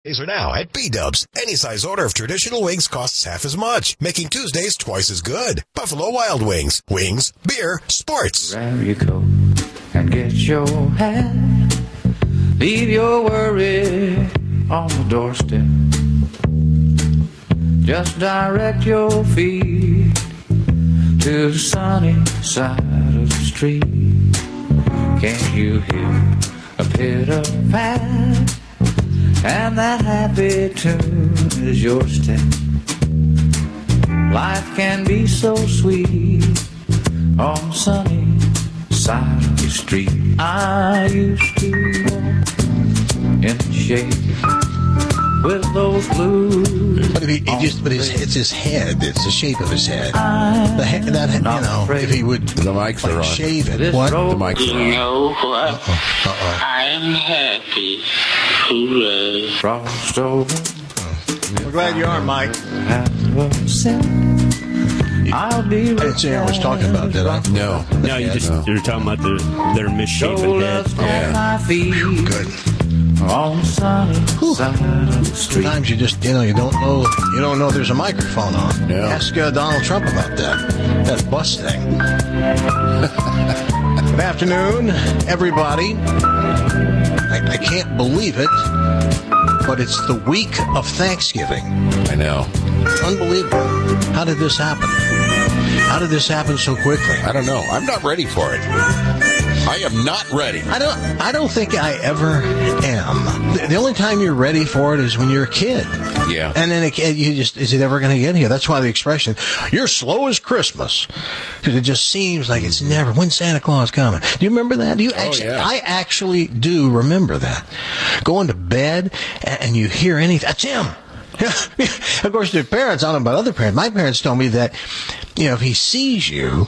Days are now at B-Dubs. Any size order of traditional wings costs half as much, making Tuesdays twice as good. Buffalo Wild Wings. Wings, beer, sports. Wherever you go and get your hat. Leave your worry on the doorstep. Just direct your feet to the sunny side of the street. Can't you hear a pitter-pat? And that happy tune is your step. Life can be so sweet on the sunny side of the street. I used to walk in the shade with those blues. But it's his head. It's the shape of his head. The head if he would the mics are on. Shave it. What? The mics are on. You know what? I'm happy. Hooray. Frost over. We're glad you are, Mike. I'll be I didn't say I was talking about that. No. No, you're talking about their misshapen head. Yeah. Good. On the sunny side of the street. Sometimes you just, you don't know there's a microphone on. Yeah. Ask Donald Trump about that bus thing. Good afternoon, everybody. I can't believe it, but it's the week of Thanksgiving. I know. Unbelievable. How did this happen? How did this happen so quickly? I don't know. I'm not ready for it. I am not ready. I don't think I ever am. The only time you're ready for it is when you're a kid. Yeah. And then is it ever going to get here? That's why the expression, you're slow as Christmas. Because it just seems like it's never, when's Santa Claus coming? Do you remember that? Yeah. I actually do remember that. Going to bed and you hear anything, that's him. Of course, their parents, I don't know about other parents. My parents told me that, if he sees you,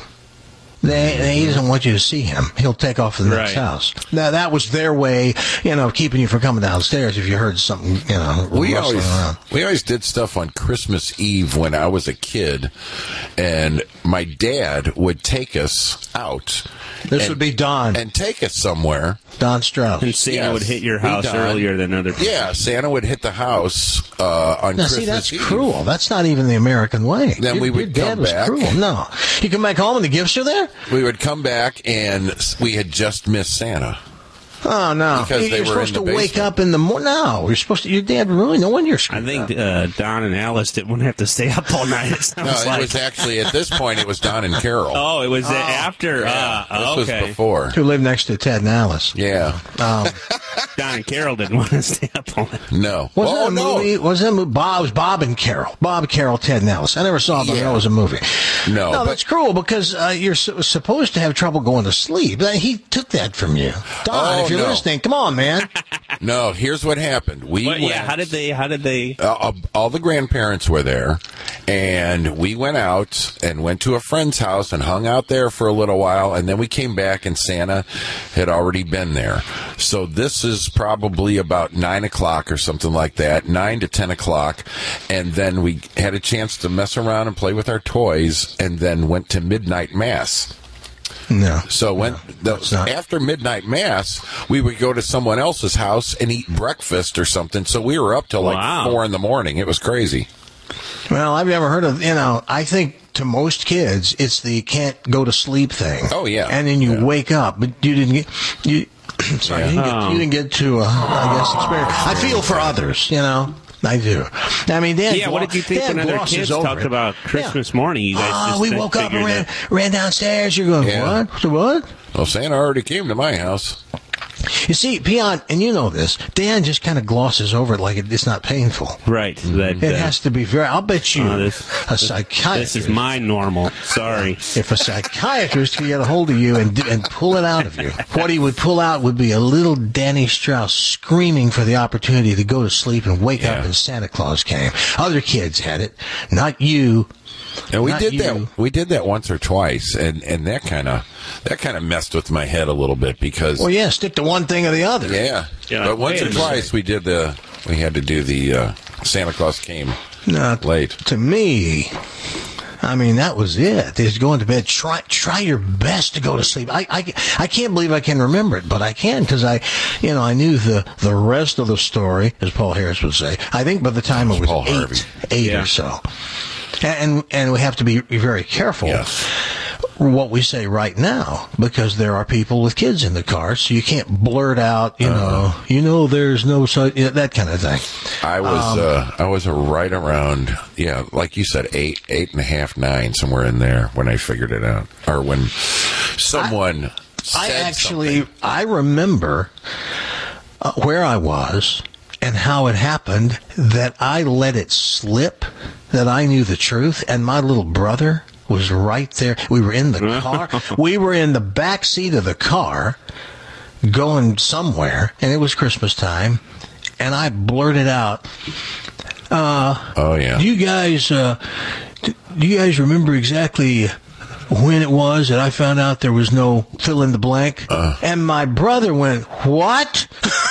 he doesn't want you to see him. He'll take off to the next house. Now, that was their way, of keeping you from coming downstairs if you heard something, We around. always did stuff on Christmas Eve when I was a kid, and my dad would take us out. This would be Don. And take us somewhere. Don Strauss. And Santa would hit your house earlier than other people. Yeah, Santa would hit the house on Christmas Eve. That's cruel. That's not even the American way. Then we would your come dad was back. Cruel. No. You come back home and the gifts are there? We would come back and we had just missed Santa. Oh, no. Because they you're were supposed in the to wake basement. up in the morning. No, you're supposed to. Your dad really. No wonder you're I screwed think up. Don and Alice wouldn't have to stay up all night. It No, sounds it like. was actually, at this point, it was Don and Carol. Oh, it was after. This okay. was before. Who lived next to Ted and Alice. Yeah. Don and Carol didn't want to stay up all night. No. Was that a movie? Was that a movie? It was Bob and Carol. Bob, Carol, Ted, and Alice. I never saw it, but I know it was a movie. No, but that's cruel because you're supposed to have trouble going to sleep. He took that from you. Don, if you're listening, come on, man. No, here's what happened. How did they? All the grandparents were there, and we went out and went to a friend's house and hung out there for a little while, and then we came back and Santa had already been there. So this is probably about 9 o'clock or something like that, 9 to 10 o'clock, and then we had a chance to mess around and play with our toys, and then went to midnight mass. No. So after midnight mass, we would go to someone else's house and eat breakfast or something. So we were up till like 4 in the morning. It was crazy. Well, I've never heard of, I think to most kids, it's the can't go to sleep thing. Oh, yeah. And then you wake up, but you didn't get, you didn't get to, experience. I feel for others, I do. I mean, Dan. What did you think when other kids talked about Christmas morning? You guys just we woke up and ran downstairs. You're going, what? What? Well, Santa already came to my house. You see, Peon, and you know this, Dan just kind of glosses over it like it's not painful. Right. It has to be very, I'll bet you a psychiatrist. This is my normal. Sorry. If a psychiatrist could get a hold of you and pull it out of you, what he would pull out would be a little Danny Strauss screaming for the opportunity to go to sleep and wake up and Santa Claus came. Other kids had it, not you. And we did that. We did that once or twice, and that kind of messed with my head a little bit because. Well, yeah, stick to one thing or the other. Yeah, but once or twice we had to do the Santa Claus came late. To me, I mean, that was it. Is going to bed. Try your best to go to sleep. I can't believe I can remember it, but I can because I knew the rest of the story, as Paul Harris would say. I think by the time it was eight or so, and we have to be very careful. Yes. What we say right now, because there are people with kids in the car, so you can't blurt out, there's no such, that kind of thing. I was right around, like you said, 8.5, 9, somewhere in there when I figured it out, or when someone said something. I remember where I was and how it happened, that I let it slip, that I knew the truth, and my little brother was right there. We were in the car. We were in the back seat of the car going somewhere, and it was Christmas time, and I blurted out, do you guys remember exactly when it was that I found out there was no fill in the blank? And my brother went, what?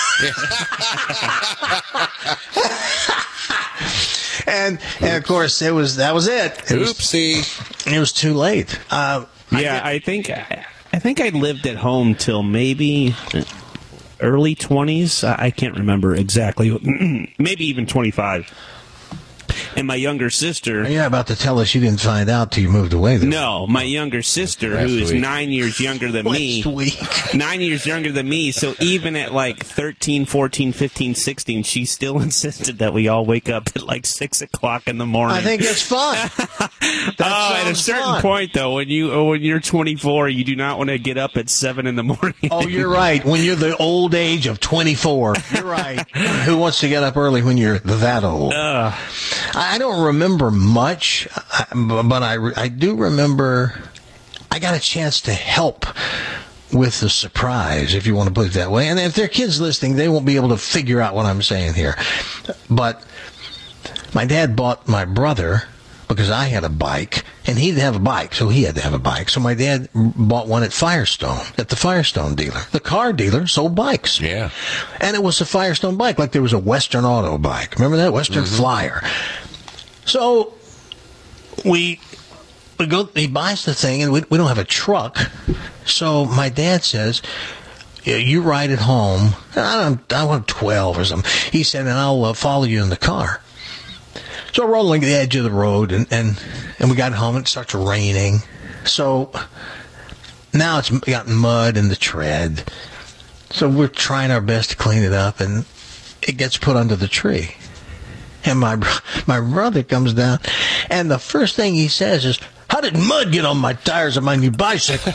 And of course, that was it. Oopsie! It was too late. I think I lived at home till maybe early 20s. I can't remember exactly. Maybe even 25. And my younger sister... You're about to tell us you didn't find out till you moved away. No, my younger sister, who is 9 years younger than me... 9 years younger than me, so even at like 13, 14, 15, 16, she still insisted that we all wake up at like 6 o'clock in the morning. I think it's fun. At a certain point, though, when you're 24, you do not want to get up at 7 in the morning. Oh, you're right. When you're the old age of 24. You're right. Who wants to get up early when you're that old? I don't remember much, but I do remember I got a chance to help with the surprise, if you want to put it that way. And if there are kids listening, they won't be able to figure out what I'm saying here. But my dad bought my brother, because I had a bike, and he didn't have a bike, so he had to have a bike. So my dad bought one at Firestone, at the Firestone dealer. The car dealer sold bikes. Yeah. And it was a Firestone bike, like there was a Western Auto bike. Remember that? Western Flyer. So we go, he buys the thing, and we don't have a truck. So my dad says, you ride it home. I want 12 or something. He said, and I'll follow you in the car. So we're rolling the edge of the road, and we got home, and it starts raining. So now it's got mud in the tread. So we're trying our best to clean it up, and it gets put under the tree. And my brother comes down, and the first thing he says is, how did mud get on my tires of my new bicycle?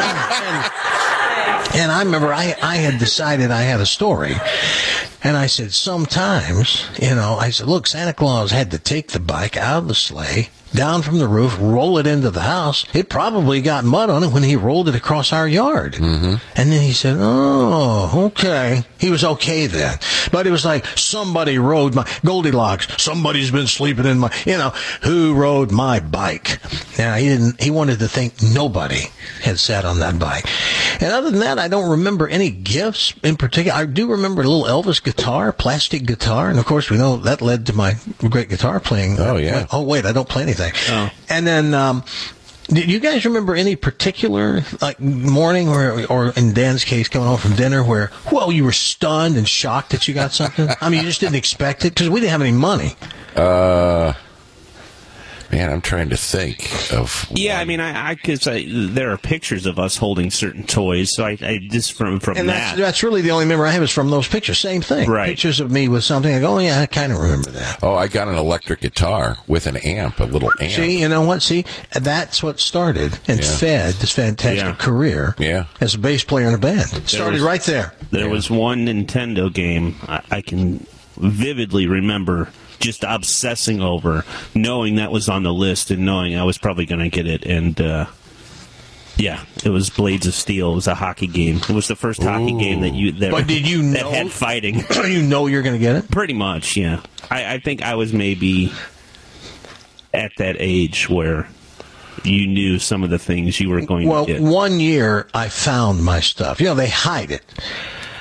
And I remember I had decided I had a story. And I said, sometimes, I said, look, Santa Claus had to take the bike out of the sleigh, down from the roof, roll it into the house. It probably got mud on it when he rolled it across our yard. Mm-hmm. And then he said, oh, okay. He was okay then. But it was like, somebody rode my Goldilocks. Somebody's been sleeping in my, who rode my bike? Now, he wanted to think nobody had sat on that bike. And other than that, I don't remember any gifts in particular. I do remember a little Elvis guitar, plastic guitar. And of course, we know that led to my great guitar playing. Oh, yeah. Oh, wait, I don't play anything. Oh. And then, did you guys remember any particular morning or in Dan's case, coming home from dinner where, you were stunned and shocked that you got something? I mean, you just didn't expect it because we didn't have any money. Man, I'm trying to think of. Yeah, I mean, because there are pictures of us holding certain toys, so I just from and that. That's really the only memory I have is from those pictures. Same thing. Right. Pictures of me with something. I go, yeah, I kind of remember that. Oh, I got an electric guitar with an amp, a little amp. See, you know what? See, that's what started and fed this fantastic career as a bass player in a band. It started right there. There was one Nintendo game I can vividly remember just obsessing over, knowing that was on the list and knowing I was probably going to get it. And, it was Blades of Steel. It was a hockey game. It was the first hockey game but did you know, that had fighting. You know you're going to get it? Pretty much, yeah. I think I was maybe at that age where you knew some of the things you were going to get. Well, one year I found my stuff. They hide it.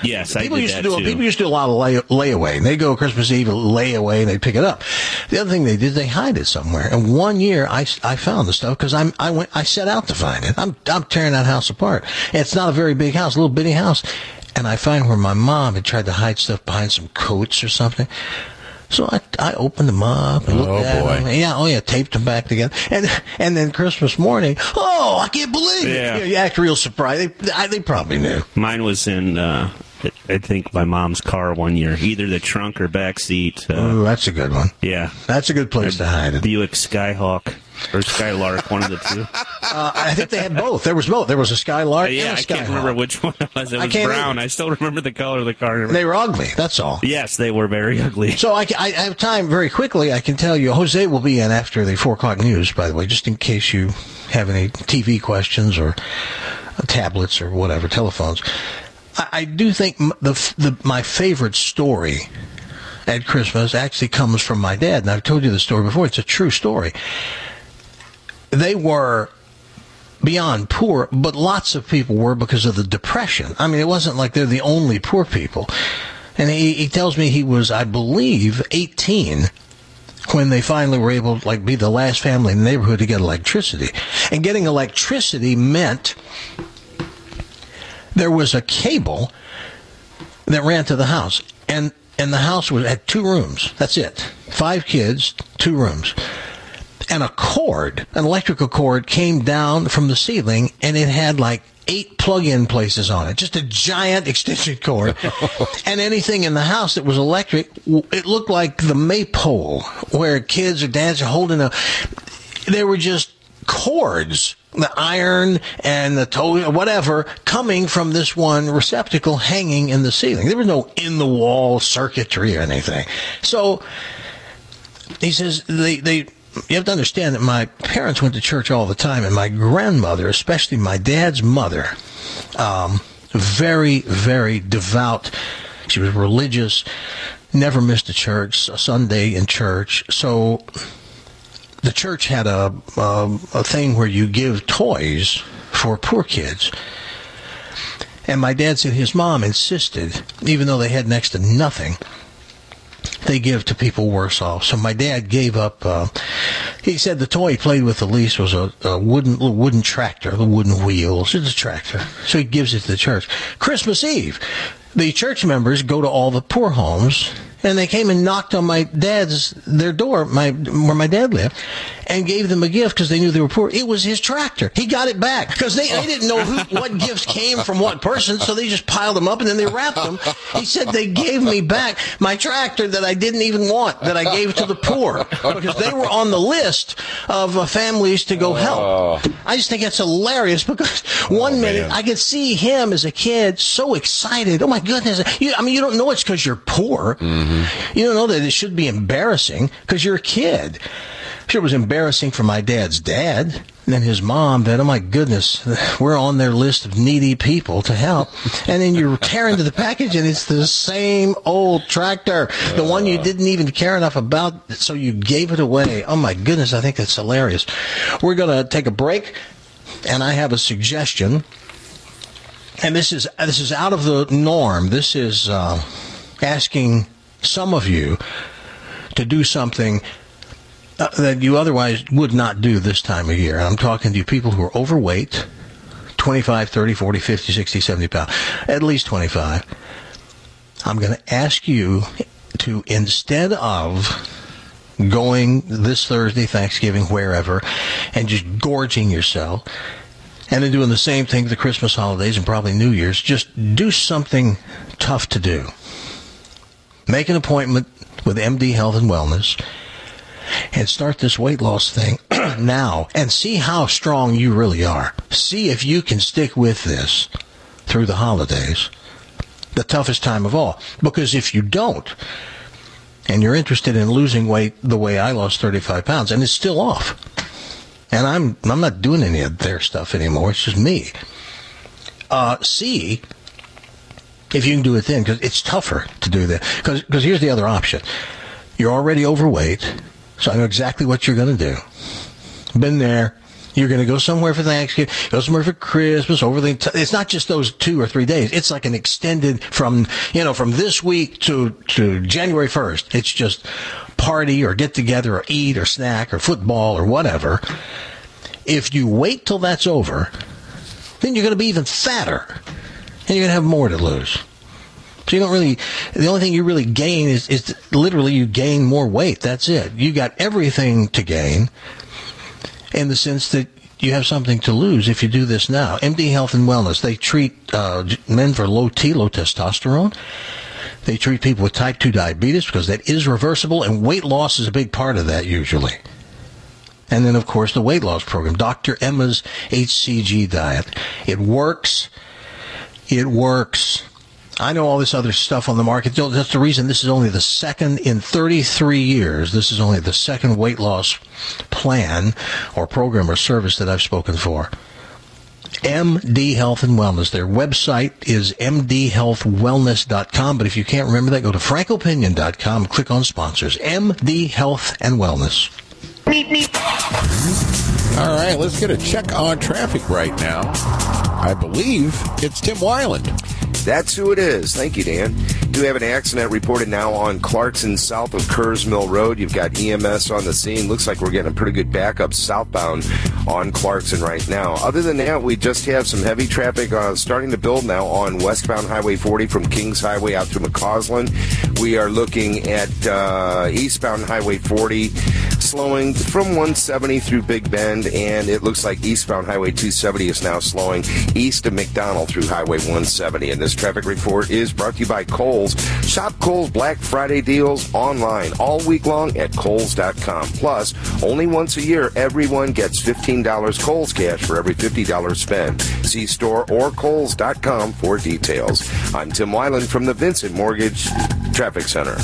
Yes, People I did used that to do. too. People used to do a lot of layaway. And they go Christmas Eve, layaway, and they pick it up. The other thing they did, they hide it somewhere. And one year, I found the stuff because I set out to find it. I'm tearing that house apart. And it's not a very big house, a little bitty house. And I find where my mom had tried to hide stuff behind some coats or something. So I opened them up and looked at them. Yeah, taped them back together. And then Christmas morning, I can't believe it. Yeah. You act real surprised. They probably knew. Mine was in, I think, my mom's car one year, either the trunk or back seat. Ooh, that's a good one. Yeah. That's a good place to hide it. Buick Skyhawk or Skylark, one of the two. I think they had both. There was both. There was a Skylark and a I can't Skyhawk. remember which one it was. It was brown. I still remember the color of the car. They were ugly, that's all. Yes, they were very ugly. So I have time very quickly. I can tell you, Jose will be in after the 4 o'clock news, by the way, just in case you have any TV questions or tablets or whatever, telephones. I do think my favorite story at Christmas actually comes from my dad, and I've told you the story before. It's a true story. They were beyond poor, but lots of people were because of the Depression. I mean, it wasn't like they're the only poor people. And he tells me he was, I believe, 18 when they finally were able to be the last family in the neighborhood to get electricity. And getting electricity meant there was a cable that ran to the house. And the house had 2 rooms. That's it. 5 kids, 2 rooms. And an electrical cord came down from the ceiling, and it had 8 plug-in places on it. Just a giant extension cord. And anything in the house that was electric, it looked like the maypole where kids are dancing, they were just cords, the iron and the toe, whatever, coming from this one receptacle hanging in the ceiling. There was no in-the-wall circuitry or anything. So he says you have to understand that my parents went to church all the time, and my grandmother, especially my dad's mother, very, very devout. She was religious, never missed a Sunday in church. So the church had a thing where you give toys for poor kids. And my dad said his mom insisted, even though they had next to nothing, they give to people worse off. So my dad gave up. He said the toy he played with the least was a wooden tractor, the wooden wheels. It's a tractor. So he gives it to the church. Christmas Eve, the church members go to all the poor homes, and they came and knocked on their door, where my dad lived, and gave them a gift because they knew they were poor. It was his tractor. He got it back because they didn't know what gifts came from what person, so they just piled them up and then they wrapped them. He said they gave me back my tractor that I didn't even want, that I gave to the poor because they were on the list of families to go help. I just think it's hilarious because one minute I could see him as a kid so excited. Oh my goodness! You don't know it's because you're poor. Mm-hmm. You don't know that it should be embarrassing because you're a kid. Sure, it was embarrassing for my dad's dad and then his mom that, oh my goodness, we're on their list of needy people to help. And then you tear into the package and it's the same old tractor, the one you didn't even care enough about, so you gave it away. Oh my goodness, I think that's hilarious. We're going to take a break, and I have a suggestion. And this is out of the norm. This is asking some of you to do something that you otherwise would not do this time of year. I'm talking to you people who are overweight, 25, 30, 40, 50, 60, 70 pounds, at least 25. I'm going to ask you to, instead of going this Thursday, Thanksgiving, wherever, and just gorging yourself, and then doing the same thing for the Christmas holidays and probably New Year's, just do something tough to do. Make an appointment with MD Health and Wellness and start this weight loss thing now and see how strong you really are. See if you can stick with this through the holidays, the toughest time of all. Because if you don't, and you're interested in losing weight the way I lost 35 pounds, and it's still off, and I'm not doing any of their stuff anymore, it's just me. See if you can do it then, because it's tougher to do that. Because here's the other option. You're already overweight, so I know exactly what you're going to do. Been there, You're going to go somewhere for Thanksgiving, go somewhere for Christmas, it's not just those 2 or 3 days. It's like an extended from this week to January 1st. It's just party or get together or eat or snack or football or whatever. If you wait till that's over, then you're going to be even fatter and you're going to have more to lose. So the only thing you really gain is literally you gain more weight. That's it. You got everything to gain in the sense that you have something to lose if you do this now. MD Health and Wellness, they treat men for low testosterone. They treat people with type 2 diabetes because that is reversible, and weight loss is a big part of that usually. And then, of course, the weight loss program, Dr. Emma's HCG diet. It works. It works. I know all this other stuff on the market. That's the reason this is only the second in 33 years. This is only the second weight loss plan or program or service that I've spoken for. MD Health and Wellness. Their website is mdhealthwellness.com. But if you can't remember that, go to frankopinion.com, click on sponsors. MD Health and Wellness. All right, let's get a check on traffic right now. I believe it's Tim Weiland. That's who it is. Thank you, Dan. Do have an accident reported now on Clarkson south of Kerrs Mill Road. You've got EMS on the scene. Looks like we're getting a pretty good backup southbound on Clarkson right now. Other than that, we just have some heavy traffic starting to build now on westbound Highway 40 from Kings Highway out to McCausland. We are looking at eastbound Highway 40 slowing from 170 through Big Bend, and it looks like eastbound Highway 270 is now slowing east of McDonald through Highway 170. And this traffic report is brought to you by Kohl's. Shop Kohl's Black Friday deals online all week long at Kohl's.com. Plus, only once a year, everyone gets $15 Kohl's cash for every $50 spent. See store or Kohl's.com for details. I'm Tim Weiland from the Vincent Mortgage Traffic Center.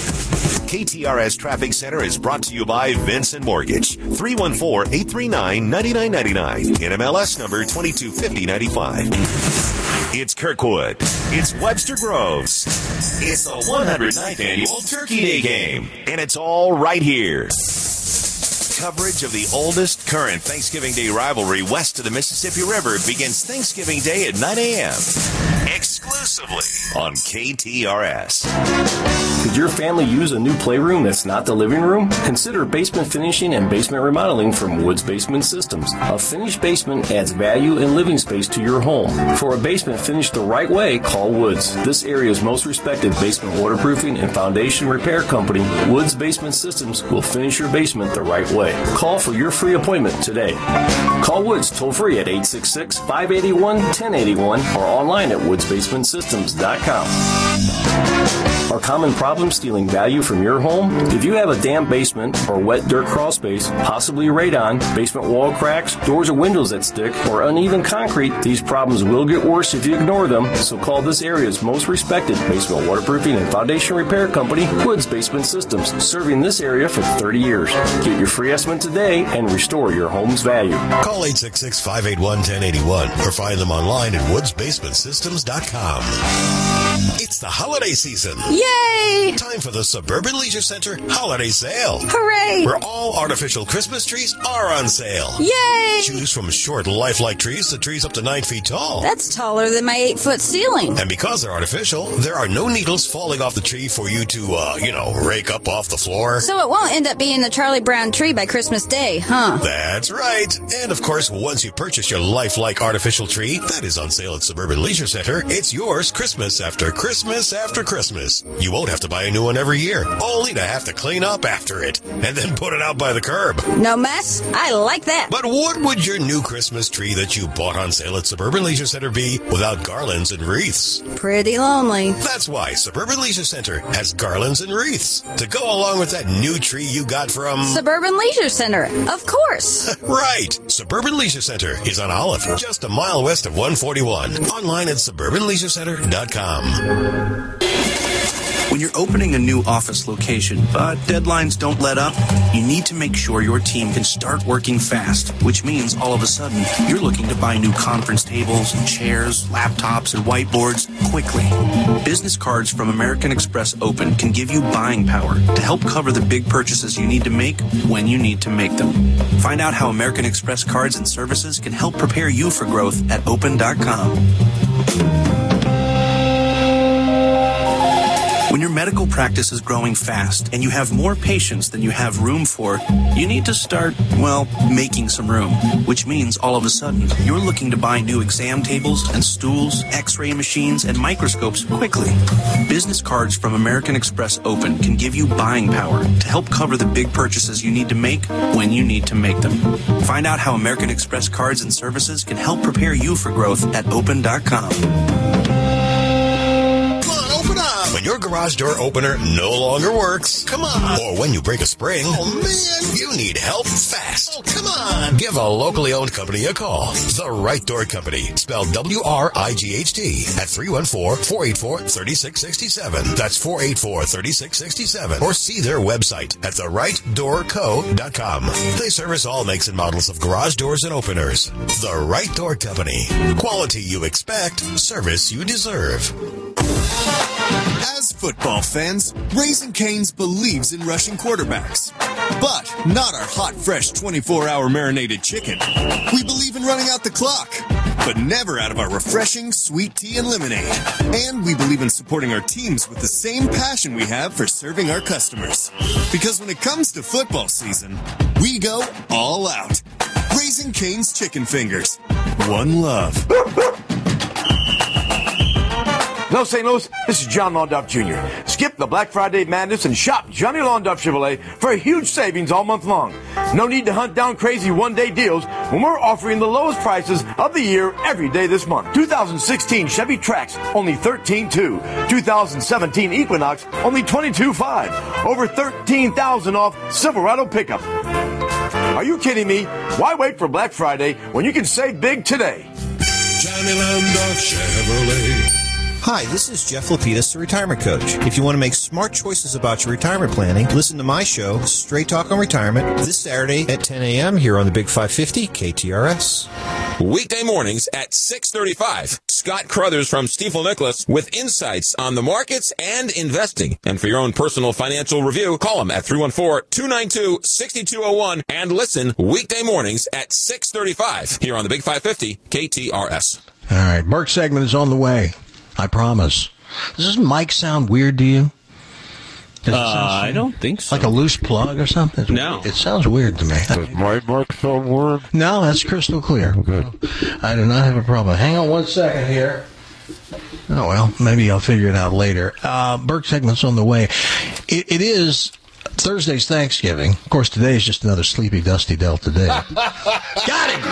KTRS Traffic Center is brought to you by Vincent Mortgage. 314-839-9999. NMLS number 225095. It's Kirkwood. It's Webster Groves. It's the 109th annual Turkey Day game. And it's all right here. Coverage of the oldest current Thanksgiving Day rivalry west of the Mississippi River begins Thanksgiving Day at 9 a.m. exclusively on KTRS. Could your family use a new playroom that's not the living room? Consider basement finishing and basement remodeling from Woods Basement Systems. A finished basement adds value and living space to your home. For a basement finished the right way, call Woods. This area's most respected basement waterproofing and foundation repair company, Woods Basement Systems, will finish your basement the right way. Call for your free appointment today. Call Woods toll-free at 866-581-1081 or online at woodsbasementsystems.com. Are common problems stealing value from your home? If you have a damp basement or wet dirt crawl space, possibly radon, basement wall cracks, doors or windows that stick, or uneven concrete, these problems will get worse if you ignore them, so call this area's most respected basement waterproofing and foundation repair company, Woods Basement Systems, serving this area for 30 years. Get your free estimate today and restore your home's value. Call 866-581-1081 or find them online at woodsbasementsystems.com. It's the holiday season. Yay! Time for the Suburban Leisure Center Holiday Sale. Hooray! Where all artificial Christmas trees are on sale. Yay! Choose from short, lifelike trees to trees up to 9 feet tall. That's taller than my 8-foot ceiling. And because they're artificial, there are no needles falling off the tree for you to, rake up off the floor. So it won't end up being the Charlie Brown tree by Christmas Day, huh? That's right. And of course, once you purchase your lifelike artificial tree, that is on sale at Suburban Leisure Center, it's yours Christmas after Christmas after Christmas. You won't have to buy a new one every year, only to have to clean up after it, and then put it out by the curb. No mess? I like that. But what would your new Christmas tree that you bought on sale at Suburban Leisure Center be without garlands and wreaths? Pretty lonely. That's why Suburban Leisure Center has garlands and wreaths to go along with that new tree you got from... Suburban Leisure Center, of course. Right. Suburban Leisure Center is on Olive, just a mile west of 141. Online at suburbanleisurecenter.com. When When you're opening a new office location, but deadlines don't let up, you need to make sure your team can start working fast, which means all of a sudden you're looking to buy new conference tables and chairs, laptops, and whiteboards quickly. Business cards from American Express Open can give you buying power to help cover the big purchases you need to make when you need to make them. Find out how American Express cards and services can help prepare you for growth at open.com. When your medical practice is growing fast and you have more patients than you have room for, you need to start, well, making some room, which means all of a sudden you're looking to buy new exam tables and stools, x-ray machines, and microscopes quickly. Business cards from American Express Open can give you buying power to help cover the big purchases you need to make when you need to make them. Find out how American Express cards and services can help prepare you for growth at open.com. When your garage door opener no longer works, come on, or when you break a spring, oh man, you need help fast. Oh, come on. Give a locally owned company a call. The Right Door Company, spelled WRIGHT, at 314-484-3667. That's 484-3667. Or see their website at therightdoorco.com. They service all makes and models of garage doors and openers. The Right Door Company. Quality you expect, service you deserve. As football fans, Raising Cane's believes in rushing quarterbacks. But not our hot, fresh, 24-hour marinated chicken. We believe in running out the clock, but never out of our refreshing sweet tea and lemonade. And we believe in supporting our teams with the same passion we have for serving our customers. Because when it comes to football season, we go all out. Raising Cane's Chicken Fingers. One love. Hello, St. Louis. This is John Londuff Jr. Skip the Black Friday madness and shop Johnny Londuff Chevrolet for huge savings all month long. No need to hunt down crazy one-day deals when we're offering the lowest prices of the year every day this month. 2016 Chevy Trax, only $13,200. 2017 Equinox, only $22,500. Over $13,000 off Silverado pickup. Are you kidding me? Why wait for Black Friday when you can save big today? Johnny Londuff Chevrolet. Hi, this is Jeff Lapidus, the Retirement Coach. If you want to make smart choices about your retirement planning, listen to my show, Straight Talk on Retirement, this Saturday at 10 a.m. here on the Big 550 KTRS. Weekday mornings at 6:35. Scott Crothers from Stifel Nicholas with insights on the markets and investing. And for your own personal financial review, call him at 314-292-6201 and listen weekday mornings at 6:35 here on the Big 550 KTRS. All right, Burke segment is on the way. I promise. Does this mic sound weird to you? I don't think so. Like a loose plug or something? No. It sounds weird to me. Does my mic sound weird? No, that's crystal clear. Good. I do not have a problem. Hang on one second here. Oh, well, maybe I'll figure it out later. Burke segment's on the way. It is Thursday's Thanksgiving. Of course, today is just another sleepy, dusty Delta day. Got it!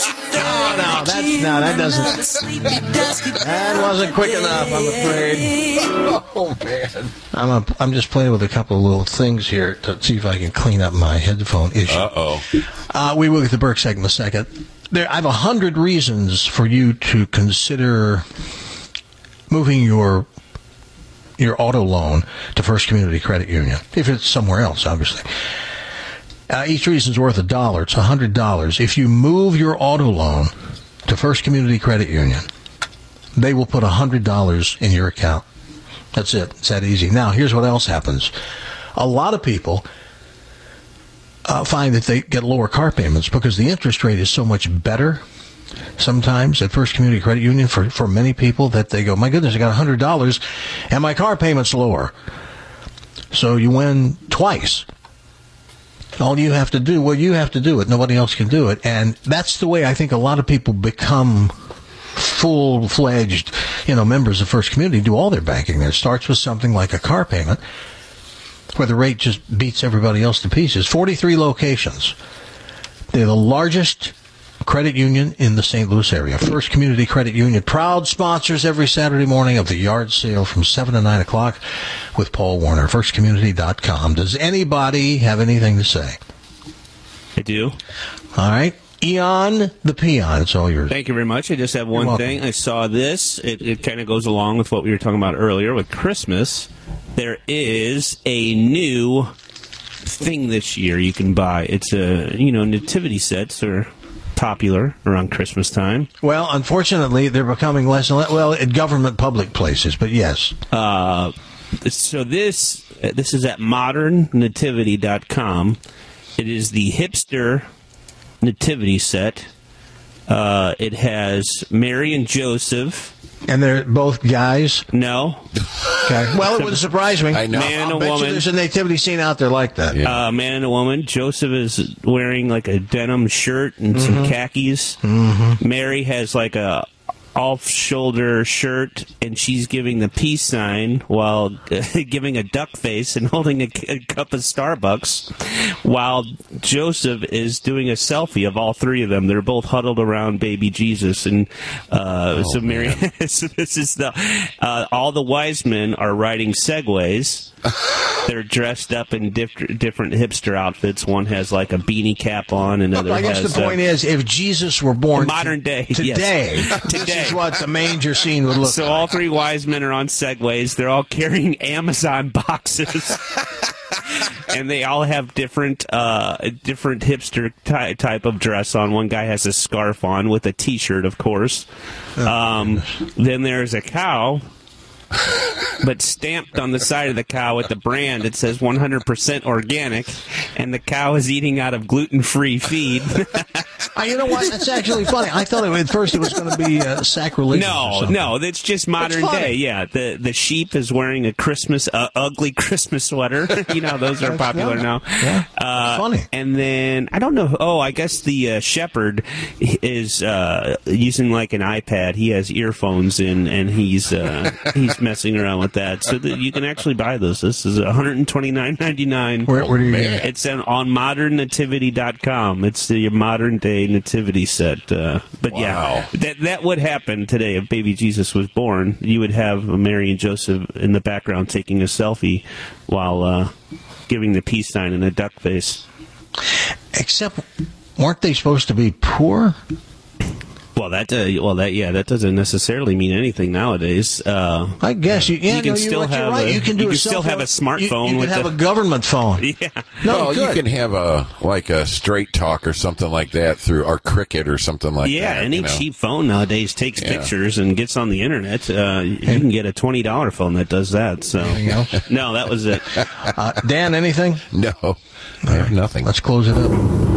That doesn't. That wasn't quick enough, I'm afraid. Oh, man. I'm just playing with a couple of little things here to see if I can clean up my headphone issue. Uh-oh. We will get the Burke segment in a second. I have 100 reasons for you to consider moving your auto loan to First Community Credit Union, if it's somewhere else, obviously. Each reason's worth $1. It's $100. If you move your auto loan to First Community Credit Union, they will put $100 in your account. That's it. It's that easy. Now, here's what else happens. A lot of people find that they get lower car payments because the interest rate is so much better sometimes at First Community Credit Union for many people that they go, my goodness, I got $100 and my car payment's lower. So you win twice. All you have to do, well, you have to do it. Nobody else can do it. And that's the way I think a lot of people become full-fledged, members of First Community, do all their banking there. It starts with something like a car payment where the rate just beats everybody else to pieces. 43 locations. They're the largest credit union in the St. Louis area. First Community Credit Union, proud sponsors every Saturday morning of the yard sale from 7 to 9 o'clock with Paul Warner, firstcommunity.com. Does anybody have anything to say? I do. All right. Eon the Peon, it's all yours. Thank you very much. I just have one thing. I saw this. It kind of goes along with what we were talking about earlier with Christmas. There is a new thing this year you can buy. It's nativity sets are popular around Christmas time. Well, unfortunately, they're becoming less and less, well, at government public places, but yes. So this is at modernnativity.com. It is the hipster nativity set. It has Mary and Joseph. And they're both guys? No. Okay. Well, it wouldn't surprise me. I know. Man and a bet woman. you there's a nativity scene out there like that. Yeah. Man and a woman. Joseph is wearing like a denim shirt and some khakis. Mary has like a off-shoulder shirt, and she's giving the peace sign while giving a duck face and holding a cup of Starbucks, while Joseph is doing a selfie of all three of them. They're both huddled around baby Jesus, and so Mary. So this is all the wise men are riding Segways. They're dressed up in different hipster outfits. One has like a beanie cap on, another I guess has... the point is, if Jesus were born modern day, today, this is what the manger scene would look so like. all three wise men are on Segways. They're all carrying Amazon boxes. And they all have different hipster type of dress on. One guy has a scarf on with a T-shirt, of course. Then there's a cow, but stamped on the side of the cow with the brand, it says 100% organic, and the cow is eating out of gluten-free feed. You know what? That's actually funny. I thought at first it was going to be sacrilegious. No, it's just modern day. Yeah, the sheep is wearing a ugly Christmas sweater. Those are popular now. Yeah, funny. And then I don't know. Oh, I guess the shepherd is using like an iPad. He has earphones in, and he's messing around with that. So that you can actually buy those. This is $129.99. Where do you get it? It's on modernnativity.com. It's the modern day nativity set. But yeah, that would happen today if baby Jesus was born. You would have Mary and Joseph in the background taking a selfie while giving the peace sign in a duck face. Except, weren't they supposed to be poor? Well, that doesn't necessarily mean anything nowadays. I guess you can still have right. You can still have a smartphone. You can have a government phone. Yeah. No, you can have a Straight Talk or something like that through our Cricket or something like that. Yeah, any cheap phone nowadays takes pictures and gets on the internet. You can get a $20 phone that does that. So anything else? No, that was it. Dan, anything? No, I have nothing. Let's close it up.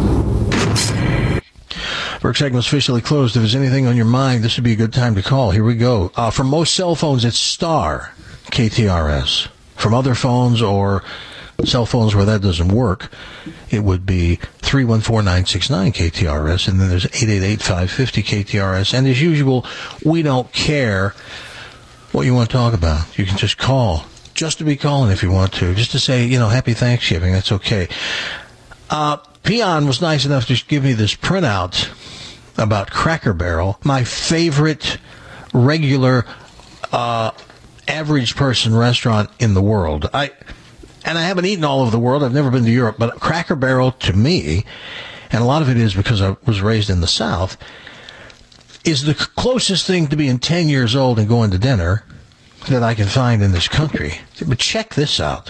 First segment's officially closed. If there's anything on your mind, this would be a good time to call. Here we go. For most cell phones, it's star KTRS. From other phones or cell phones where that doesn't work, it would be 314-969 KTRS, and then there's 888-550 KTRS. And as usual, we don't care what you want to talk about. You can just call, just to be calling if you want to, just to say, Happy Thanksgiving. That's okay. Peon was nice enough to give me this printout about Cracker Barrel, my favorite regular average person restaurant in the world. I haven't eaten all over the world. I've never been to Europe, but Cracker Barrel to me, and a lot of it is because I was raised in the South, is the closest thing to being 10 years old and going to dinner that I can find in this country. But check this out.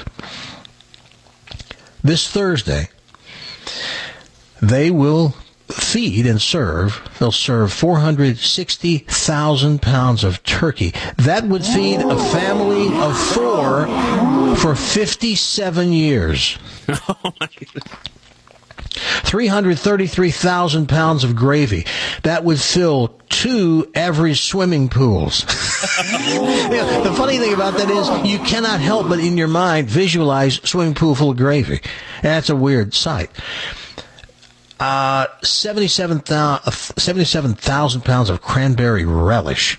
This Thursday, they will feed and they'll serve 460,000 pounds of turkey. That would feed a family of 4 for 57 years. Oh my God. 333,000 pounds of gravy. That would fill 2 average swimming pools. The funny thing about that is you cannot help but in your mind visualize swimming pool full of gravy. That's a weird sight. 77,000 pounds of cranberry relish.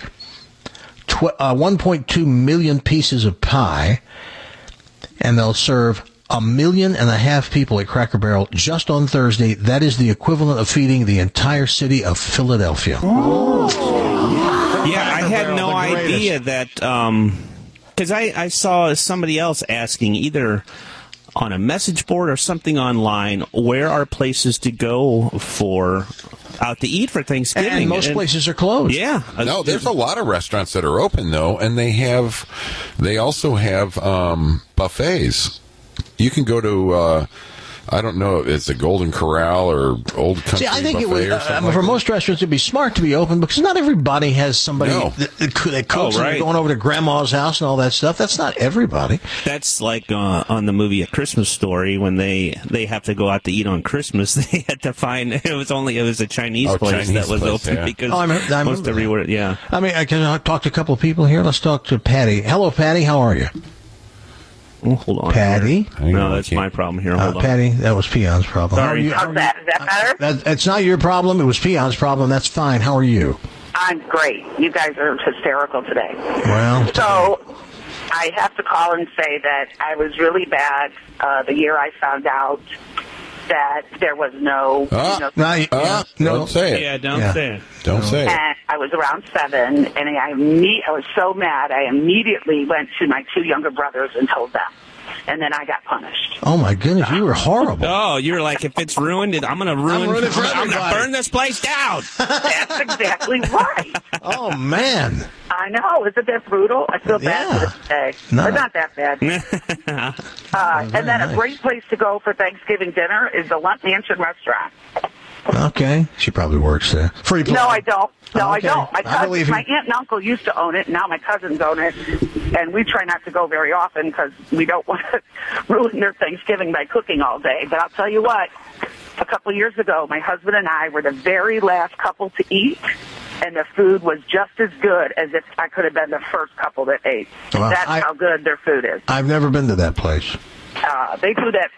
1.2 million pieces of pie. And they'll serve 1.5 million people at Cracker Barrel just on Thursday. That is the equivalent of feeding the entire city of Philadelphia. Yeah, I had no idea that, because I saw somebody else asking either on a message board or something online, where are places to go for out to eat for Thanksgiving. And most places are closed. Yeah. No, there's a lot of restaurants that are open though, and they also have buffets. You can go to I don't know if it's a Golden Corral or Old Country. See, I think it Buffet would, or something for like most restaurants, it'd be smart to be open because not everybody has somebody that cooks and going over to grandma's house and all that stuff. That's not everybody. That's like on the movie A Christmas Story when they have to go out to eat on Christmas. They had to find it was a Chinese place that was open because I remember most everywhere. Yeah. I mean, I can talk to a couple of people here. Let's talk to Patty. Hello, Patty. How are you? Oh, hold on, Patty. No, that's my problem here. Hold on, Patty. That was Peon's problem. Sorry. How's that? Is that better? It's not your problem. It was Peon's problem. That's fine. How are you? I'm great. You guys are hysterical today. Well, so I have to call and say that I was really bad the year I found out that there was no. Don't say it. Yeah, don't say it. Don't say it. And I was around 7, and I was so mad. I immediately went to my 2 younger brothers and told them, and then I got punished. Oh my goodness, you were horrible. Oh, you were like, if it's ruined, I'm going to ruin it for everybody. I'm going to burn this place down. That's exactly right. Oh man. I know. Isn't that brutal? I feel bad for this day. No. But not that bad. And then a great place to go for Thanksgiving dinner is the Lunt Mansion restaurant. Okay. She probably works there. Free plug. No, I don't. No, Okay. I don't. My believe you. aunt and uncle used to own it, and now my cousins own it. And we try not to go very often because we don't want to ruin their Thanksgiving by cooking all day. But I'll tell you what, a couple of years ago, my husband and I were the very last couple to eat, and the food was just as good as if I could have been the first couple that ate. Well, That's how good their food is. I've never been to that place. They do that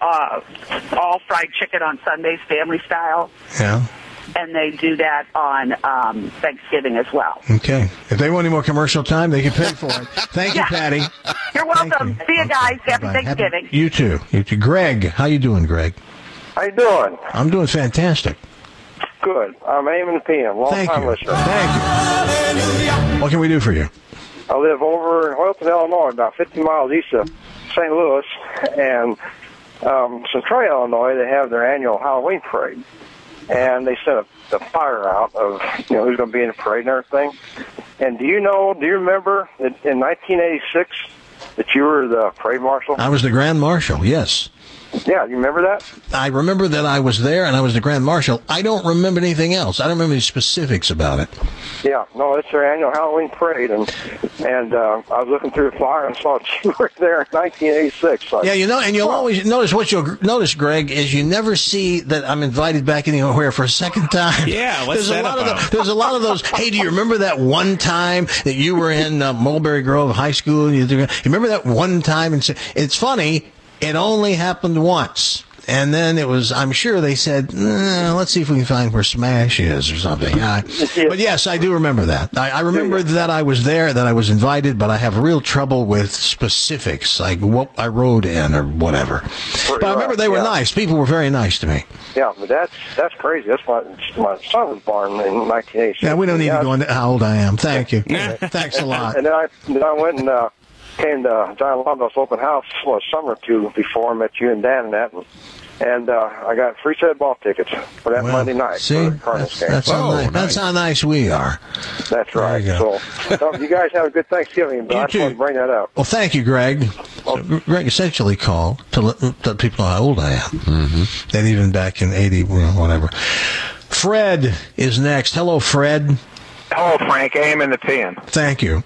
all fried chicken on Sundays, family style. Yeah. And they do that on Thanksgiving as well. Okay. If they want any more commercial time, they can pay for it. Thank you, Patty. You're welcome. See you guys. Happy Bye. Thanksgiving. You too. You too. Greg, how you doing, Greg? How you doing? I'm doing fantastic. Good. I'm Eamon PM, long-time listener. Thank you. What can we do for you? I live over in Hoyleton, Illinois, about 50 miles east of St. Louis, and Centralia, Illinois, they have their annual Halloween parade. And they sent a flyer out of who's going to be in the parade and everything. And do you remember that in 1986 that you were the parade marshal? I was the Grand Marshal, yes. Yeah, you remember that? I remember that I was there and I was the Grand Marshal. I don't remember anything else. I don't remember any specifics about it. Yeah, no, it's their annual Halloween parade, and I was looking through the flyer and saw that you were there in 1986. Yeah, and you'll always notice what you'll notice, Greg, is you never see that I'm invited back anywhere for a second time. Yeah, what's there's that about? There's a lot of those. Hey, do you remember that one time that you were in Mulberry Grove High School? And you remember that one time? And it's funny. It only happened once. And then it was, I'm sure they said, let's see if we can find where Smash is or something. But yes, I do remember that. I remember that I was there, that I was invited, but I have real trouble with specifics, like what I rode in or whatever. But I remember they were nice. People were very nice to me. Yeah, but that's crazy. That's my son was born in 1986. Yeah, we don't need to go into how old I am. Thank you. Thanks a lot. And then I went and came to John Londo's open house a summer or two before I met you and Dan and that. And I got free set ball tickets for that Monday night. See, that's how nice we are. That's right. So you guys have a good Thanksgiving, but I just wanted to bring that up. Well, thank you, Greg. So Greg essentially called to let people know how old I am. Mm-hmm. And even back in 80, whatever. Fred is next. Hello, Fred. Hello, Frank. Eamon the PM. Thank you.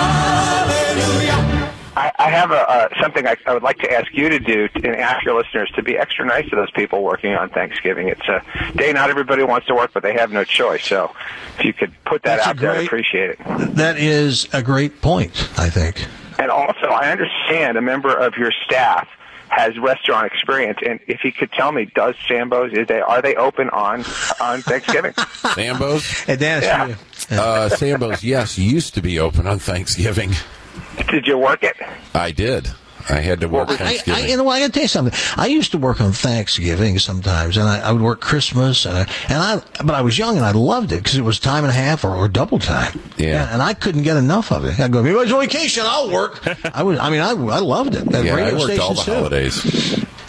I have something I would like to ask you to do and ask your listeners to be extra nice to those people working on Thanksgiving. It's a day not everybody wants to work, but they have no choice. So if you could put that out there, I'd appreciate it. That is a great point, I think. And also, I understand a member of your staff has restaurant experience, and if he could tell me, does Sambo's, are they open on Thanksgiving? Sambo's? Hey, Dan, Sambo's, yes, used to be open on Thanksgiving. Did you work it? I did. I had to work Thanksgiving. I got to tell you something. I used to work on Thanksgiving sometimes, and I would work Christmas, but I was young and I loved it because it was time and a half or double time. Yeah. And I couldn't get enough of it. I'd go, maybe it's vacation, I'll work. I loved it. I worked all the holidays.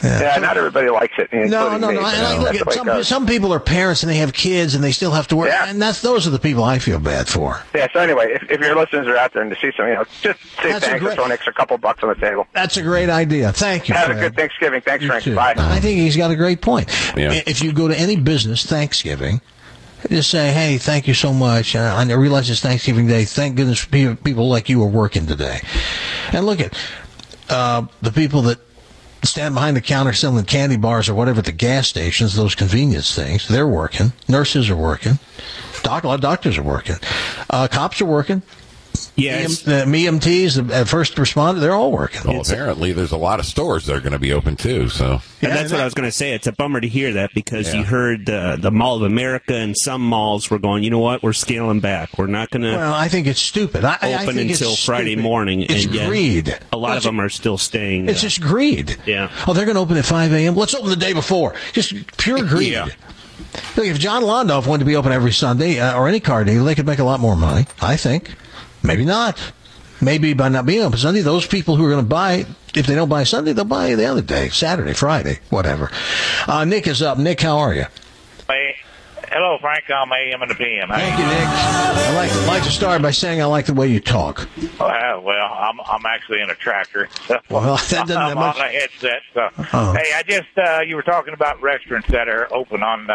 Yeah, not everybody likes it. No. And I look at some people are parents and they have kids and they still have to work, and those are the people I feel bad for. Yeah. So anyway, if your listeners are out there and to see some, just say thanks or throw an extra couple bucks on the table. That's a great idea. Thank you. Have Fred. a good Thanksgiving. Thanks, Frank. Too. Bye. I think he's got a great point. Yeah. If you go to any business Thanksgiving, just say, hey, thank you so much. I realize it's Thanksgiving Day. Thank goodness people like you are working today. And look at the people that stand behind the counter selling candy bars or whatever at the gas stations, those convenience things. They're working. Nurses are working. A lot of doctors are working. Cops are working. Yes. The EMTs, the first responder, they're all working. Well, apparently there's a lot of stores that are going to be open too. So, and that's what I was going to say. It's a bummer to hear that because you heard the Mall of America and some malls were going, you know what, we're scaling back. We're not going to. Well, I think it's stupid. I open think until it's Friday stupid. morning. It's and yet greed. A lot of them are still staying. It's just greed. Yeah. Oh, they're going to open at 5 a.m. Let's open the day before. Just pure greed. Yeah. Look, if John Londoff wanted to be open every Sunday or any car dealer, they could make a lot more money. I think. Maybe not. Maybe by not being open Sunday, those people who are going to buy, if they don't buy Sunday, they'll buy the other day, Saturday, Friday, whatever. Nick is up. Nick, how are you? Hey, hello, Frank. I'm AM and the PM. Thank you, Nick. I like to start by saying I like the way you talk. Well, I'm actually in a tractor. So Well, that doesn't have I'm much. on a headset. So. Oh. Hey, I just you were talking about restaurants that are open on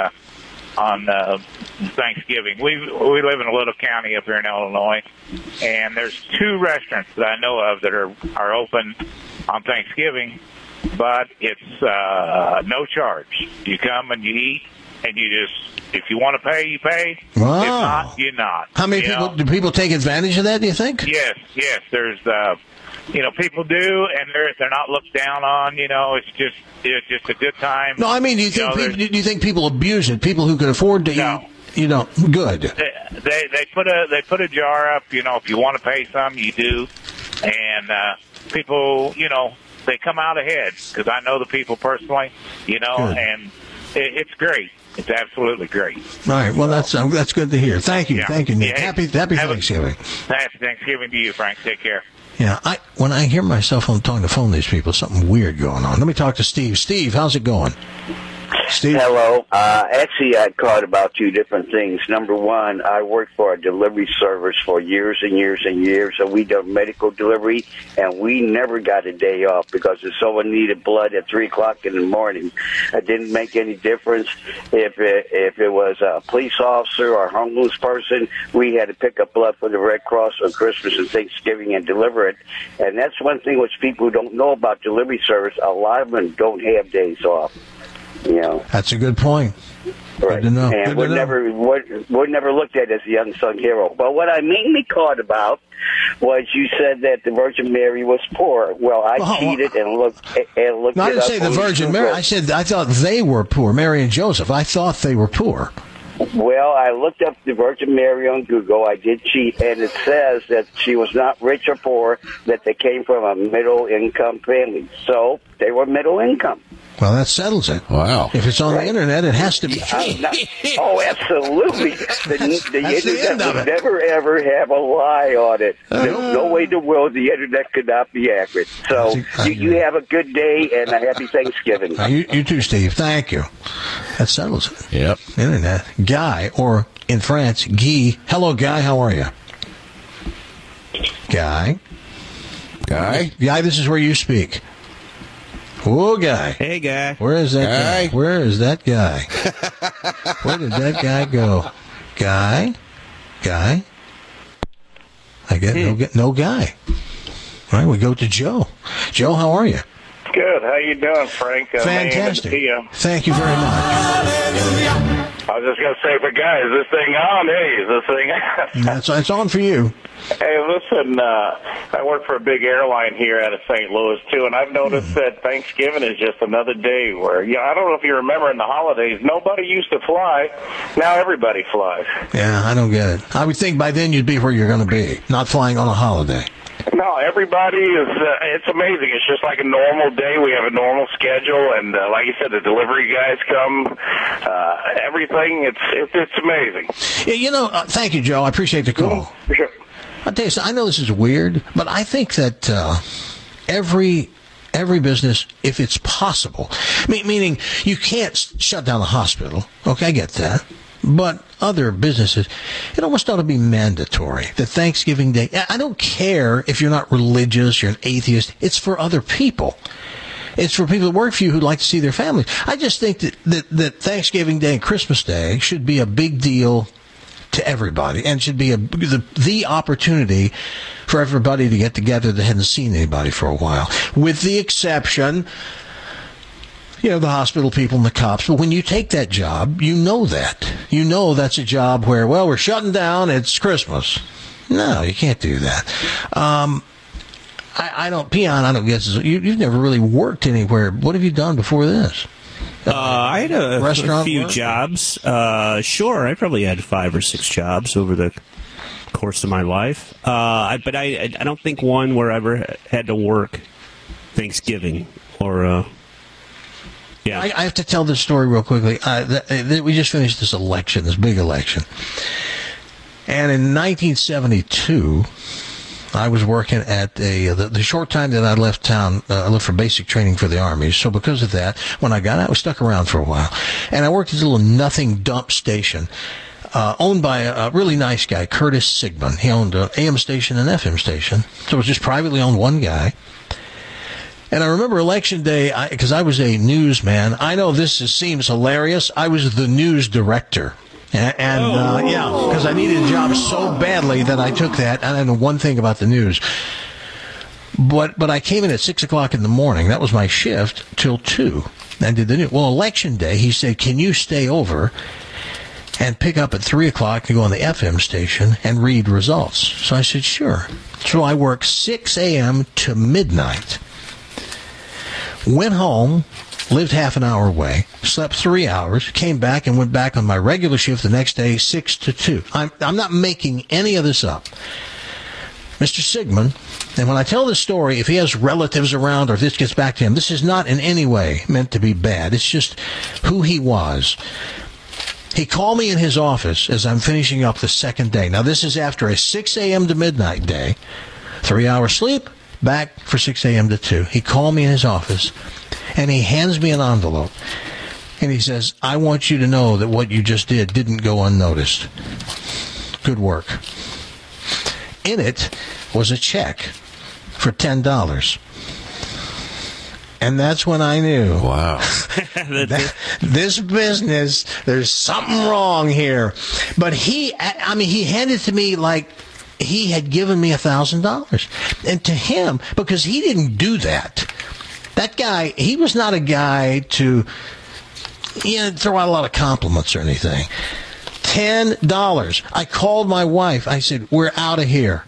Thanksgiving. We live in a little county up here in Illinois, and there's 2 restaurants that I know of that are open on Thanksgiving, but it's no charge. You come and you eat, and you just, if you want to pay, you pay. Wow. If not, you're not. How many people do people take advantage of that, do you think? Yes. There's people do, and they're not looked down on. It's just a good time. No, I mean, do you think people abuse it? People who can afford to eat, good. They put a jar up. If you want to pay some, you do, and people, they come out ahead because I know the people personally, Good. and it's great. It's absolutely great. All right. Well, that's good to hear. Thank you. Yeah. Thank you, Nick. Yeah. Happy Thanksgiving. Happy Thanksgiving to you, Frank. Take care. Yeah. When I hear myself on talking to phone these people, something weird going on. Let me talk to Steve. Steve, how's it going? Steve? Hello. Actually, I called about 2 different things. Number one, I worked for a delivery service for years and years and years, and we did medical delivery, and we never got a day off because if someone needed blood at 3 o'clock in the morning, it didn't make any difference. If it was a police officer or a homeless person, we had to pick up blood for the Red Cross on Christmas and Thanksgiving and deliver it. And that's one thing which people don't know about delivery service. A lot of them don't have days off. That's a good point. Right. Good to know. And we're never looked at as a young hero. But what I mainly caught about was you said that the Virgin Mary was poor. Well, I cheated and looked No, I didn't say the Virgin Mary. I thought they were poor. Mary and Joseph. I thought they were poor. Well, I looked up the Virgin Mary on Google. I did cheat, and it says that she was not rich or poor, that they came from a middle-income family. So they were middle income. Well, that settles it. Wow. If it's on the internet, it has to be true. Absolutely. The internet would never, ever have a lie on it. No way in the world the internet could not be accurate. So you have a good day and a happy Thanksgiving. You too, Steve. Thank you. That settles it. Yep. Internet. Guy, or in France, Guy. Hello, Guy. How are you? Guy? Guy, this is where you speak. Whoa, Guy. Hey, Guy. Where is that guy? Where is that guy? Where did that guy go? Guy? I get no Guy. All right, we go to Joe. Joe, how are you? Good. How you doing, Frank? Fantastic. Thank you very much. I was just going to say, for guys, is this thing on? Hey, is this thing on? It's on for you. Hey, listen, I work for a big airline here out of St. Louis, too, and I've noticed that Thanksgiving is just another day where, I don't know if you remember in the holidays, nobody used to fly. Now everybody flies. Yeah, I don't get it. I would think by then you'd be where you're going to be, not flying on a holiday. No, everybody is, it's amazing. It's just like a normal day. We have a normal schedule, and like you said, the delivery guys come, everything. It's amazing. Yeah, thank you, Joe. I appreciate the call. Sure. I'll tell you something. I know this is weird, but I think that every Every business, if it's possible. Meaning, you can't shut down the hospital. Okay, I get that. But other businesses, it almost ought to be mandatory that Thanksgiving Day, I don't care if you're not religious, you're an atheist, it's for other people. It's for people that work for you who like to see their families. I just think that Thanksgiving Day and Christmas Day should be a big deal to everybody, and should be the opportunity for everybody to get together that hadn't seen anybody for a while, with the exception, the hospital people and the cops. But when you take that job, you know that's a job where, well, we're shutting down, it's Christmas. No, you can't do that. I don't guess you've never really worked anywhere. What have you done before this? I had a restaurant few work? jobs. Sure, I probably had 5 or 6 jobs over the course of my life. But I don't think one where I ever had to work Thanksgiving or. Yeah, I have to tell this story real quickly. We just finished this big election, and in 1972. I was working at the short time that I left town. I left for basic training for the Army. So because of that, when I got out, I was stuck around for a while. And I worked at this little nothing dump station, owned by a really nice guy, Curtis Sigmund. He owned an AM station and FM station. So it was just privately owned, one guy. And I remember Election Day, because I was a newsman. I know this seems hilarious. I was the news director. And because I needed a job so badly that I took that. And I know one thing about the news. But I came in at 6 o'clock in the morning. That was my shift till 2. And did the news. Well, Election Day, he said, can you stay over and pick up at 3 o'clock to go on the FM station and read results? So I said, sure. So I worked 6 a.m. to midnight. Went home. Lived half an hour away, slept 3 hours, came back and went back on my regular shift the next day, 6 to 2. I'm not making any of this up. Mr. Sigmund, and when I tell this story, if he has relatives around or if this gets back to him, this is not in any way meant to be bad. It's just who he was. He called me in his office as I'm finishing up the second day. Now, this is after a 6 a.m. to midnight day, 3 hours sleep, back for 6 a.m. to 2. He called me in his office. And he hands me an envelope, and he says, I want you to know that what you just did didn't go unnoticed. Good work. In it was a check for $10. And that's when I knew. Wow. This business, there's something wrong here. But he handed it to me like he had given me $1,000. And to him, because he didn't do that. That guy, he was not a guy to throw out a lot of compliments or anything. $10. I called my wife. I said, we're out of here.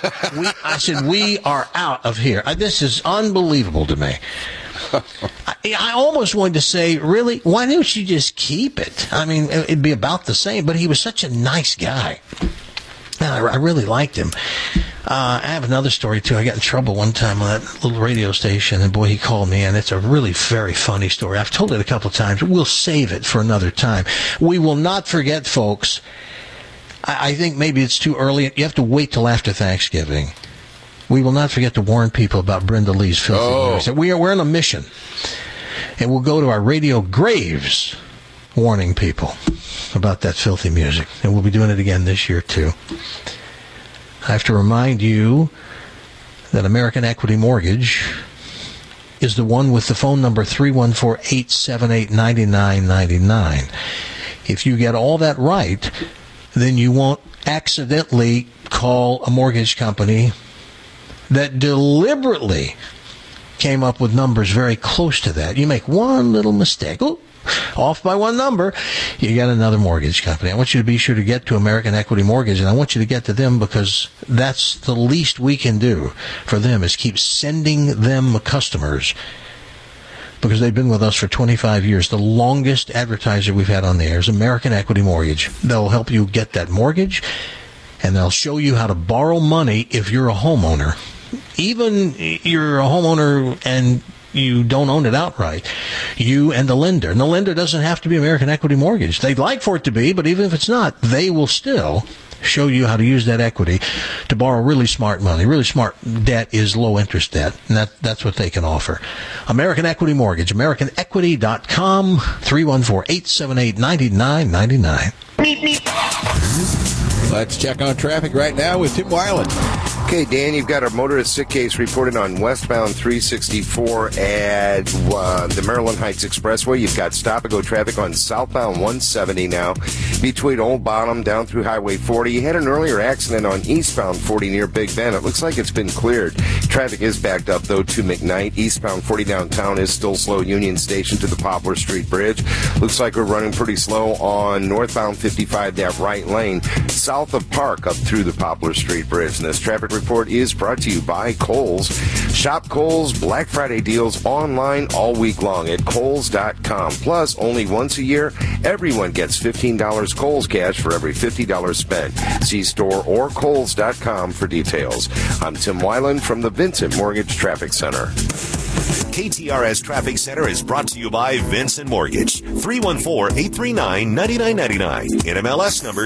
We are out of here. This is unbelievable to me. I almost wanted to say, really, why don't you just keep it? I mean, it'd be about the same, but he was such a nice guy. And I really liked him. I have another story, too. I got in trouble one time on that little radio station, and boy, he called me, and it's a really very funny story. I've told it a couple of times. We'll save it for another time. We will not forget, folks. I think maybe it's too early. You have to wait till after Thanksgiving. We will not forget to warn people about Brenda Lee's filthy music. We're on a mission, and we'll go to our radio graves warning people about that filthy music, and we'll be doing it again this year, too. I have to remind you that American Equity Mortgage is the one with the phone number 314-878-9999. If you get all that right, then you won't accidentally call a mortgage company that deliberately came up with numbers very close to that. You make one little mistake. Ooh, off by one number, you get another mortgage company. I want you to be sure to get to American Equity Mortgage, and I want you to get to them because that's the least we can do for them is keep sending them customers because they've been with us for 25 years. The longest advertiser we've had on the air is American Equity Mortgage. They'll help you get that mortgage, and they'll show you how to borrow money if you're a homeowner. Even you're a homeowner and you don't own it outright, you and the lender. And the lender doesn't have to be American Equity Mortgage. They'd like for it to be, but even if it's not, they will still show you how to use that equity to borrow really smart money. Really smart debt is low interest debt, and that's what they can offer. American Equity Mortgage, AmericanEquity.com, 314-878-9999. Let's check on traffic right now with Tim Weiland. Okay, Dan, you've got a motorist sick case reported on westbound 364 at the Maryland Heights Expressway. You've got stop-and-go traffic on southbound 170 now between Old Bottom down through Highway 40. You had an earlier accident on eastbound 40 near Big Bend. It looks like it's been cleared. Traffic is backed up, though, to McKnight. Eastbound 40 downtown is still slow. Union Station to the Poplar Street Bridge. Looks like we're running pretty slow on northbound 55, that right lane, south of Park up through the Poplar Street Bridge. And this traffic report is brought to you by Kohl's. Shop Kohl's Black Friday deals online all week long at Kohl's.com. Plus, only once a year, everyone gets $15 Kohl's cash for every $50 spent. See store or Kohl's.com for details. I'm Tim Weiland from the Vincent Mortgage Traffic Center. KTRS Traffic Center is brought to you by Vincent Mortgage. 314-839-9999. NMLS number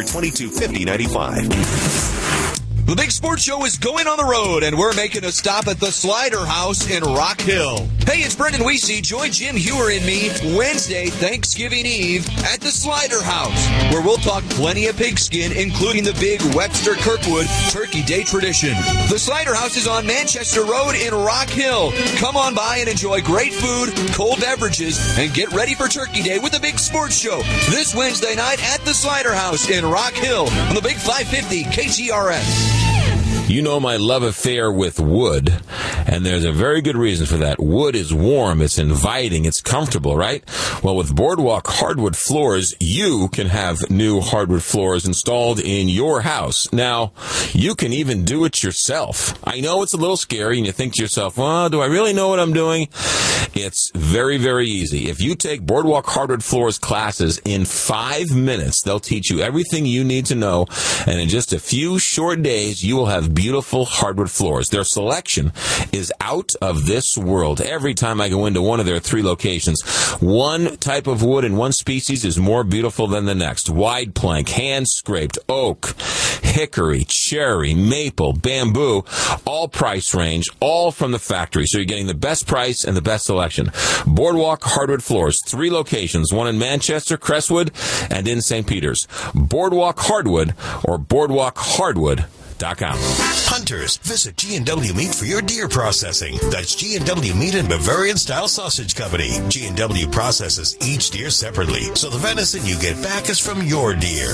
225095. The Big Sports Show is going on the road, and we're making a stop at the Slider House in Rock Hill. Hey, it's Brendan Weesey. Join Jim Hewer and me Wednesday, Thanksgiving Eve, at the Slider House, where we'll talk plenty of pigskin, including the big Webster Kirkwood Turkey Day tradition. The Slider House is on Manchester Road in Rock Hill. Come on by and enjoy great food, cold beverages, and get ready for Turkey Day with the Big Sports Show this Wednesday night at the Slider House in Rock Hill on the Big 550 KTRS. You know my love affair with wood, and there's a very good reason for that. Wood is warm, it's inviting, it's comfortable, right? Well, with Boardwalk Hardwood Floors, you can have new hardwood floors installed in your house. Now, you can even do it yourself. I know it's a little scary, and you think to yourself, well, do I really know what I'm doing? It's very, very easy. If you take Boardwalk Hardwood Floors classes in 5 minutes, they'll teach you everything you need to know, and in just a few short days, you will have beautiful hardwood floors. Their selection is out of this world. Every time I go into one of their 3 locations, one type of wood and one species is more beautiful than the next. Wide plank, hand-scraped, oak, hickory, cherry, maple, bamboo, all price range, all from the factory. So you're getting the best price and the best selection. Boardwalk Hardwood Floors, 3 locations, one in Manchester, Crestwood, and in St. Peters. Boardwalk Hardwood or BoardwalkHardwood.com. Hunters, visit G&W Meat for your deer processing. That's G&W Meat and Bavarian Style Sausage Company. G&W processes each deer separately, so the venison you get back is from your deer.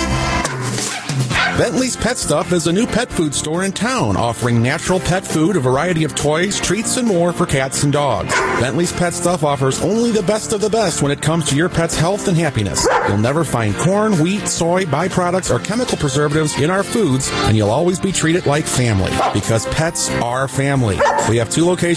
Bentley's Pet Stuff is a new pet food store in town, offering natural pet food, a variety of toys, treats, and more for cats and dogs. Bentley's Pet Stuff offers only the best of the best when it comes to your pet's health and happiness. You'll never find corn, wheat, soy, byproducts, or chemical preservatives in our foods, and you'll always be treated like family, because pets are family. We have 2 locations